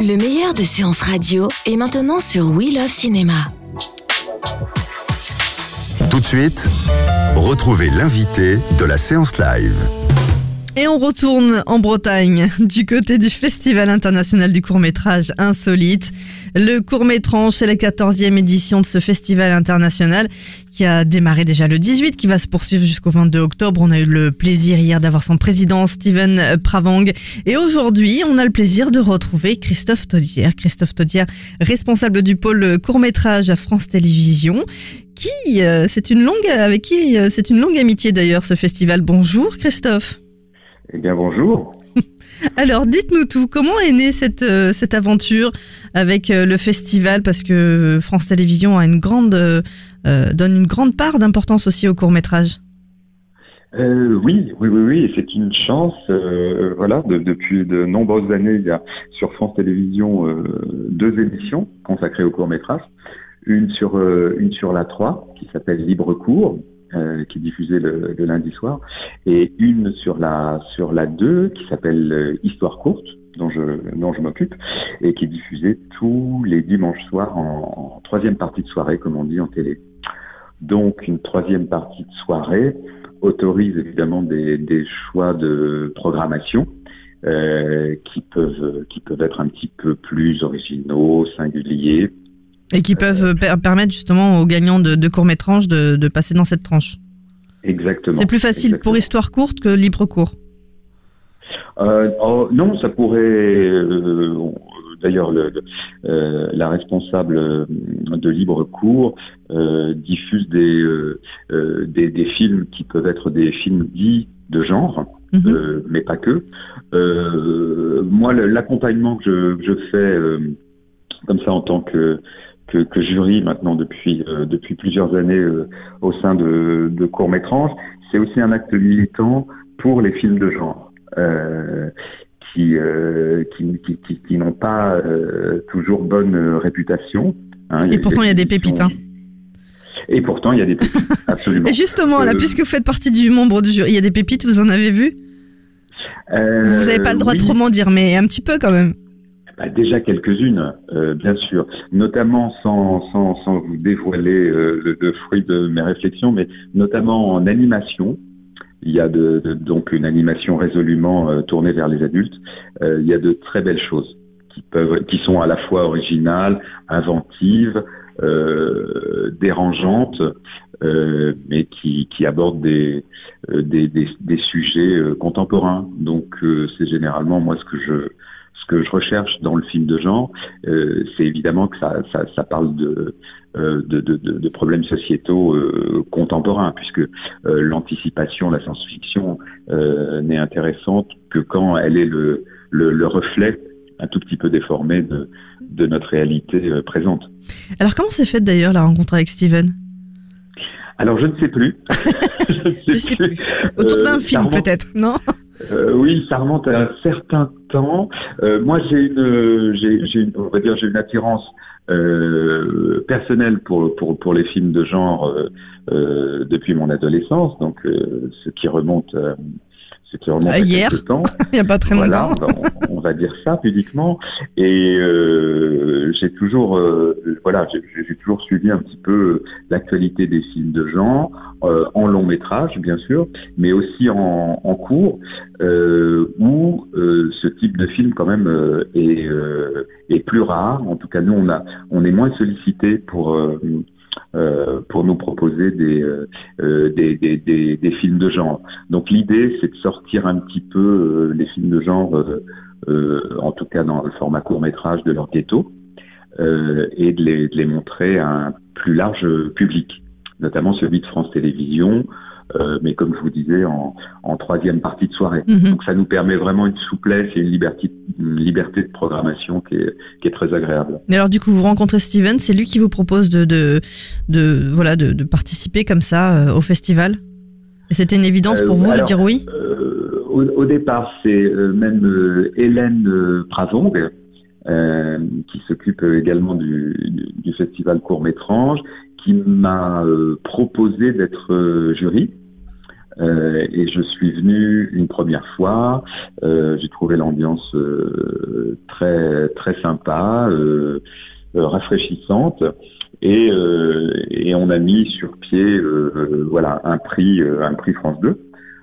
Le meilleur de séances radio est maintenant sur We Love Cinéma. Tout de suite, retrouvez l'invité de la séance live. Et on retourne en Bretagne, du côté du Festival international du court-métrage Insolite. Le court-métrage, c'est la 14e édition de ce festival international qui a démarré déjà le 18, qui va se poursuivre jusqu'au 22 octobre. On a eu le plaisir hier d'avoir son président, Steven Pravang. Et aujourd'hui, on a le plaisir de retrouver Christophe Taudière. Christophe Taudière, responsable du pôle court-métrage à France Télévisions, c'est une longue amitié d'ailleurs, ce festival. Bonjour Christophe. Eh bien, bonjour. Alors, dites-nous tout. Comment est née cette aventure avec le festival? Parce que France Télévisions a donne une grande part d'importance aussi au court-métrage. Oui. C'est une chance. Depuis de nombreuses années, il y a sur France Télévisions 2 émissions consacrées au court-métrage. Une sur la 3, qui s'appelle Libre Cours, qui est diffusée le lundi soir, et une sur la 2 qui s'appelle Histoire courte, dont je m'occupe, et qui est diffusée tous les dimanches soirs en 3e partie de soirée, comme on dit en télé. Donc une 3e partie de soirée autorise évidemment des choix de programmation qui peuvent être un petit peu plus originaux, singuliers. Et qui peuvent permettre justement aux gagnants de court-métrage de passer dans cette tranche. Exactement. C'est plus facile pour Histoire courte que Libre court. Non, ça pourrait... D'ailleurs, la responsable de Libre court diffuse des films qui peuvent être des films dits de genre, mais pas que. Moi, l'accompagnement que je fais comme ça en tant que jury maintenant depuis plusieurs années au sein de court-métrage, c'est aussi un acte militant pour les films de genre qui n'ont pas toujours bonne réputation. Et pourtant il y a des pépites. Et pourtant il y a des pépites, absolument. Et justement, là, puisque vous faites partie du membre du jury, il y a des pépites, vous en avez vu? Vous n'avez pas le droit de trop m'en dire, mais un petit peu quand même. Déjà quelques-unes, bien sûr, notamment sans vous dévoiler le fruit de mes réflexions, mais notamment en animation. Il y a donc une animation résolument tournée vers les adultes. Il y a de très belles choses qui sont à la fois originales, inventives, dérangeantes, mais qui abordent des sujets contemporains. Donc c'est généralement moi ce que je recherche dans le film de genre, c'est évidemment que ça parle de problèmes sociétaux contemporains, puisque l'anticipation, la science-fiction n'est intéressante que quand elle est le reflet un tout petit peu déformé de notre réalité présente. Alors comment s'est faite d'ailleurs la rencontre avec Steven ? Alors je ne sais plus. je sais plus. Autour d'un film peut-être, non ? Oui, ça remonte à un certain temps. Moi, j'ai une attirance personnelle pour les films de genre depuis mon adolescence, donc ce qui remonte à hier, quelques temps. Il n'y a pas très longtemps. Voilà, on va dire ça pudiquement. Et j'ai toujours suivi un petit peu l'actualité des films de genre, en long métrage bien sûr, mais aussi en court, où ce type de film quand même est plus rare. En tout cas, nous on est moins sollicités pour nous proposer des films de genre. Donc l'idée, c'est de sortir un petit peu les films de genre, en tout cas dans le format court-métrage, de leur ghetto, et de les montrer à un plus large public, notamment celui de France Télévisions, mais comme je vous disais, en 3e partie de soirée. Donc ça nous permet vraiment une souplesse et une liberté de programmation qui est très agréable. Mais alors du coup, vous rencontrez Steven, c'est lui qui vous propose de participer comme ça au festival? Et c'était une évidence pour vous de dire oui? Au départ, c'est même Hélène Pravang, qui s'occupe également du festival court-métrage, qui m'a proposé d'être jury. Et je suis venu une première fois. J'ai trouvé l'ambiance très très sympa, rafraîchissante. Et on a mis sur pied un prix France 2.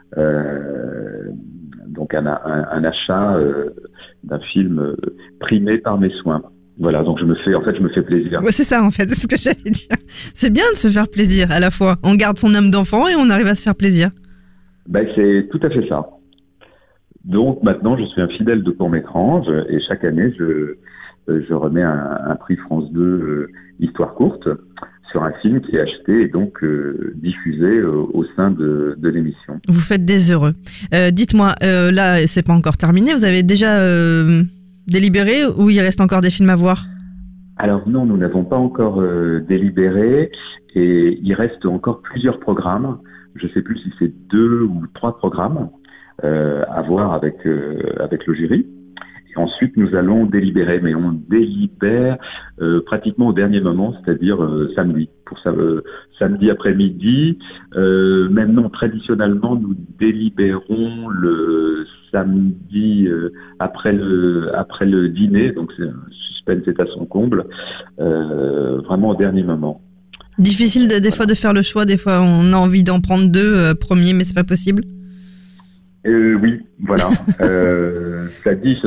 Donc un achat d'un film primé par mes soins. Voilà, donc je me fais plaisir. Ouais, c'est ça en fait, c'est ce que j'allais dire. C'est bien de se faire plaisir à la fois. On garde son âme d'enfant et on arrive à se faire plaisir. C'est tout à fait ça. Donc maintenant, je suis un fidèle de court-métrage et chaque année, je remets un prix France 2 histoire courte sur un film qui est acheté et donc diffusé au sein de l'émission. Vous faites des heureux. Dites-moi, là, c'est pas encore terminé. Vous avez déjà délibéré ou il reste encore des films à voir? Alors non, nous n'avons pas encore délibéré et il reste encore plusieurs programmes. Je ne sais plus si c'est 2 ou 3 programmes à voir avec le jury. Et ensuite, nous allons délibérer, mais on délibère pratiquement au dernier moment, c'est-à-dire samedi. Samedi après-midi. Même non, traditionnellement, nous délibérons le samedi après le dîner. Donc, c'est un suspense est à son comble, vraiment au dernier moment. Difficile des fois de faire le choix. Des fois, on a envie d'en prendre 2 premiers, mais c'est pas possible. Oui, voilà. Ça dit,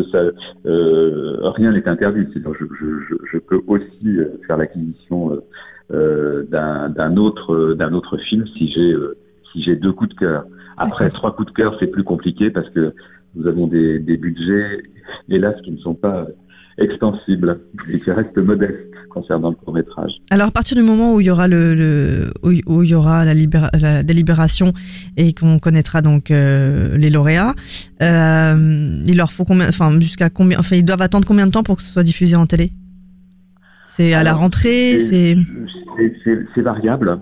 rien n'est interdit. C'est-à-dire, je peux aussi faire l'acquisition d'un autre film si j'ai 2 coups de cœur. Après 3 coups de cœur, c'est plus compliqué parce que nous avons des budgets, hélas, qui ne sont pas extensibles et qui restent modestes concernant le court-métrage. Alors, à partir du moment où il y aura où il y aura la délibération et qu'on connaîtra donc les lauréats, il leur faut ils doivent attendre combien de temps pour que ce soit diffusé en télé? C'est à la rentrée, c'est variable.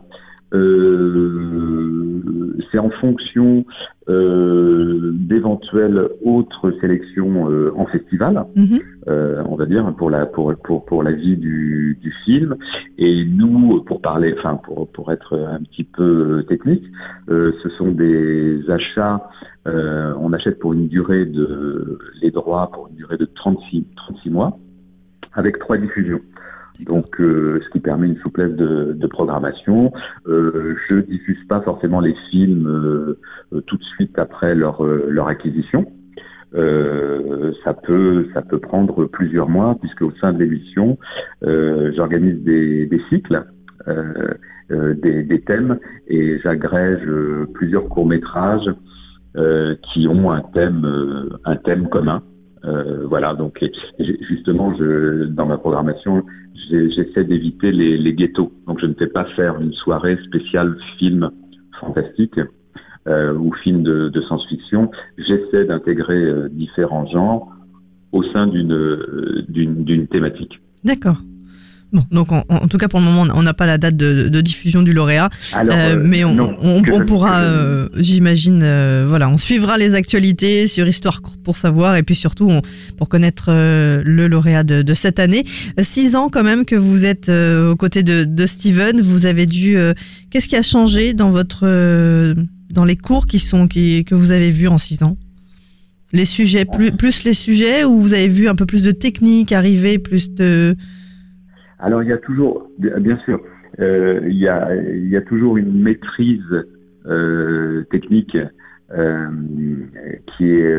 C'est en fonction d'éventuelles autres sélections en festival, on va dire pour la vie du film. Et nous, pour être un petit peu technique, ce sont des achats. On achète pour une durée les droits pour une durée de 36 mois avec 3 diffusions. Donc, ce qui permet une souplesse de programmation. Je diffuse pas forcément les films tout de suite après leur acquisition. Ça peut prendre plusieurs mois puisque au sein de l'émission, j'organise des cycles, des thèmes et j'agrège plusieurs courts-métrages qui ont un thème commun. Voilà, donc justement, dans ma programmation, j'essaie d'éviter les ghettos. Donc, je ne fais pas faire une soirée spéciale film fantastique ou film de science-fiction. J'essaie d'intégrer différents genres au sein d'une thématique. D'accord. Bon, donc en tout cas pour le moment on n'a pas la date de diffusion du lauréat. Alors, mais on pourra, j'imagine, on suivra les actualités sur Histoire courte pour savoir et puis surtout pour connaître le lauréat de cette année. 6 ans quand même que vous êtes aux côtés de Steven. Vous avez dû, qu'est-ce qui a changé dans dans les cours que vous avez vus en 6 ans? Les sujets, plus les sujets, ou vous avez vu un peu plus de technique arriver, plus de... Alors il y a toujours, bien sûr, il y a toujours une maîtrise technique qui est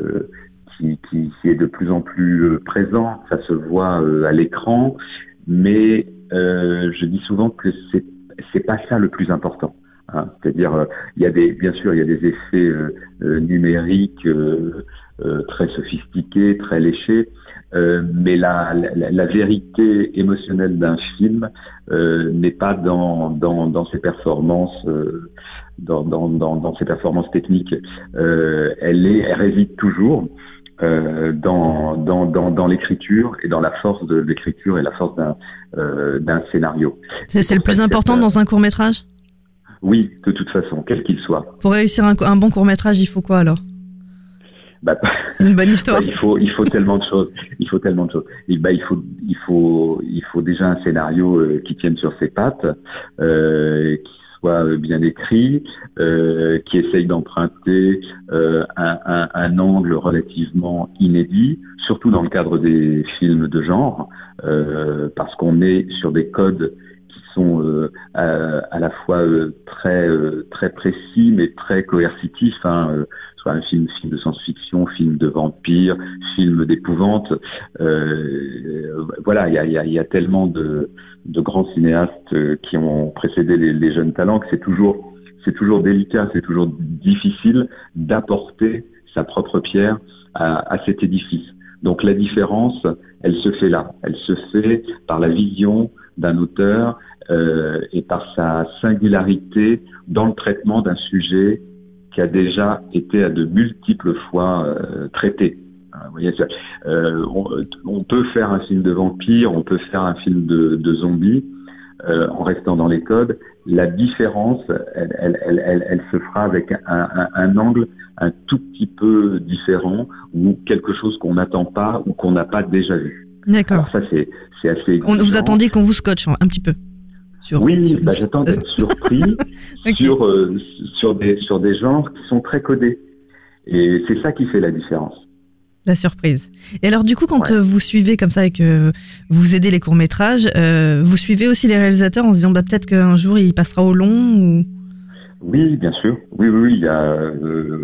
de plus en plus présente. Ça se voit à l'écran, mais je dis souvent que c'est pas ça le plus important. Hein. C'est-à-dire, bien sûr, il y a des effets numériques très sophistiqués, très léchés. Mais la vérité émotionnelle d'un film n'est pas dans ses performances, dans ses performances techniques. Elle réside toujours dans l'écriture et dans la force de l'écriture et la force d'un scénario. C'est le plus important dans un court-métrage ? Oui, de toute façon, quel qu'il soit. Pour réussir un bon court-métrage, il faut quoi alors ? Une bonne histoire. Il faut tellement de choses. Il faut déjà un scénario qui tienne sur ses pattes, qui soit bien écrit, qui essaye d'emprunter un angle relativement inédit, surtout dans le cadre des films de genre, parce qu'on est sur des codes qui sont à la fois très précis mais très coercitifs, soit un film de science-fiction, film de vampire, film d'épouvante. Voilà, il y a tellement de grands cinéastes qui ont précédé les jeunes talents que c'est toujours délicat, c'est toujours difficile d'apporter sa propre pierre à cet édifice. Donc la différence, elle se fait là. Elle se fait par la vision d'un auteur et par sa singularité dans le traitement d'un sujet qui a déjà été à de multiples fois traité. Vous voyez, on peut faire un film de vampire, on peut faire un film de zombies en restant dans les codes. La différence, elle se fera avec un angle un tout petit peu différent ou quelque chose qu'on n'attend pas ou qu'on n'a pas déjà vu. D'accord. Alors ça, c'est assez exigeant. Vous attendiez qu'on vous scotche un petit peu. J'attends d'être surpris okay. sur des genres qui sont très codés. Et c'est ça qui fait la différence. La surprise. Et alors du coup, quand vous suivez comme ça et que vous aidez les courts-métrages, vous suivez aussi les réalisateurs en se disant peut-être qu'un jour il passera au long ou... Oui, bien sûr. Oui. Il y a,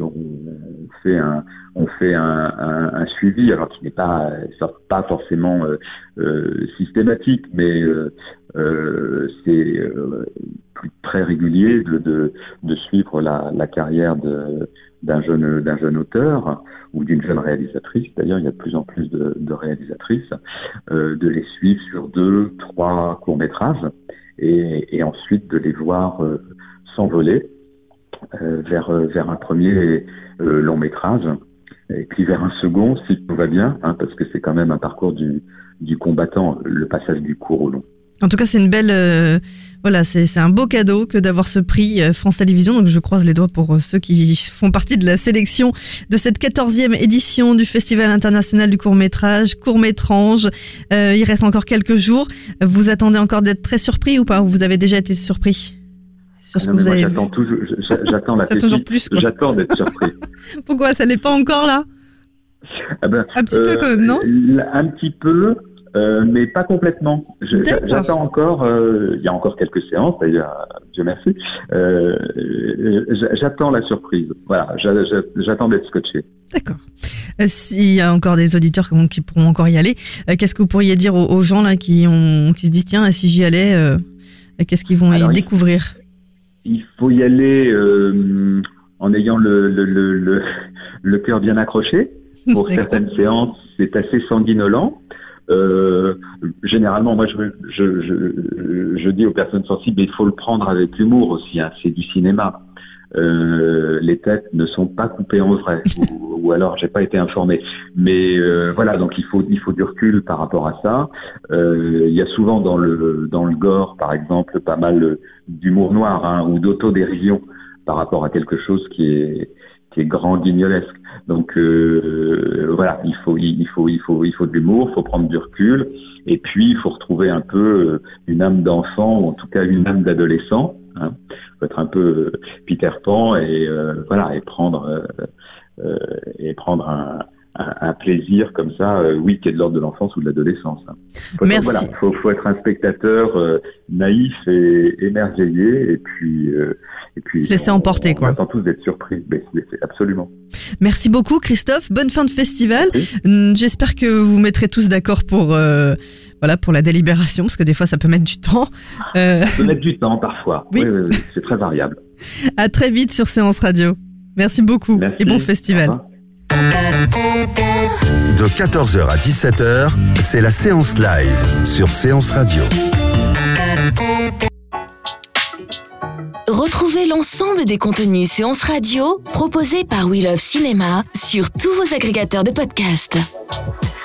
on fait un suivi, alors qui n'est pas forcément systématique, mais c'est très régulier de suivre la carrière d'un jeune auteur ou d'une jeune réalisatrice. D'ailleurs, il y a de plus en plus de réalisatrices, de les suivre sur 2, 3 courts-métrages et ensuite de les voir s'envoler vers un premier long métrage et puis vers un second si tout va bien, parce que c'est quand même un parcours du combattant, le passage du court au long. En tout cas, c'est une belle, c'est un beau cadeau que d'avoir ce prix France Télévisions. Donc, je croise les doigts pour ceux qui font partie de la sélection de cette 14e édition du Festival international du court-métrage, Court-Métrange. Il reste encore quelques jours. Vous attendez encore d'être très surpris ou pas? Ou vous avez déjà été surpris sur ce que vous avez vu? J'attends la pépite. J'attends d'être surpris. Pourquoi? Ça n'est pas encore là? Un petit peu quand même, non? Un petit peu. Mais pas complètement. J'attends encore. Il y a encore quelques séances, d'ailleurs. Dieu merci. J'attends la surprise. Voilà. J'attends d'être scotché. D'accord. S'il y a encore des auditeurs qui pourront encore y aller, qu'est-ce que vous pourriez dire aux gens là qui se disent tiens, si j'y allais, qu'est-ce qu'ils vont y découvrir? Il faut y aller en ayant le cœur bien accroché. Pour certaines séances, c'est assez sanguinolent. Généralement, moi, je dis aux personnes sensibles, il faut le prendre avec humour aussi. C'est du cinéma. Les têtes ne sont pas coupées en vrai, ou alors j'ai pas été informé. Mais voilà, donc il faut du recul par rapport à ça. Il y a souvent dans le gore, par exemple, pas mal d'humour noir ou d'autodérision par rapport à quelque chose qui est grand guignolesque. Donc voilà, il faut de l'humour, il faut prendre du recul, et puis il faut retrouver un peu une âme d'enfant, ou en tout cas une âme d'adolescent. Il faut être un peu Peter Pan et voilà, et prendre un plaisir comme ça, qui est de l'ordre de l'enfance ou de l'adolescence. Merci. Voilà, faut être un spectateur naïf et émerveillé, et puis se laisser emporter, quoi. On attend tous d'être surpris, mais c'est absolument. Merci beaucoup, Christophe. Bonne fin de festival. Oui. J'espère que vous mettrez tous d'accord pour la délibération, parce que des fois ça peut mettre du temps. Ça peut mettre du temps parfois. Oui, c'est très variable. À très vite sur Séance Radio. Merci beaucoup. Merci. Et bon festival. De 14h à 17h, c'est la séance live sur Séance Radio. Retrouvez l'ensemble des contenus Séance Radio proposés par We Love Cinéma sur tous vos agrégateurs de podcasts.